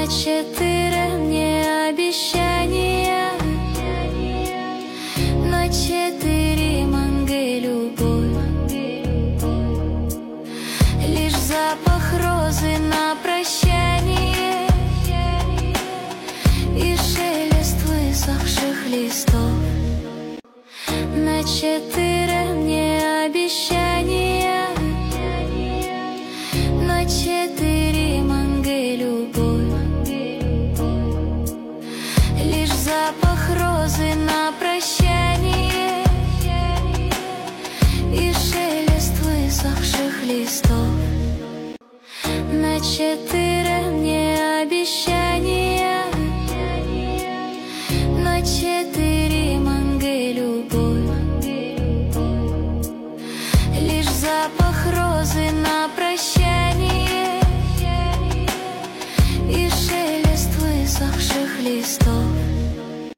четыре мне обещания, на четыре манги любовь. Лишь запах розы на прощание и шелест высохших листов. На четыре мне обещания, на четыре манги любовь. Лишь запах розы на прощание и шелест высохших листов. На четыре мне обещания, на четыре манги любовь. Лишь запах розы на прощание и шелест высохших листов.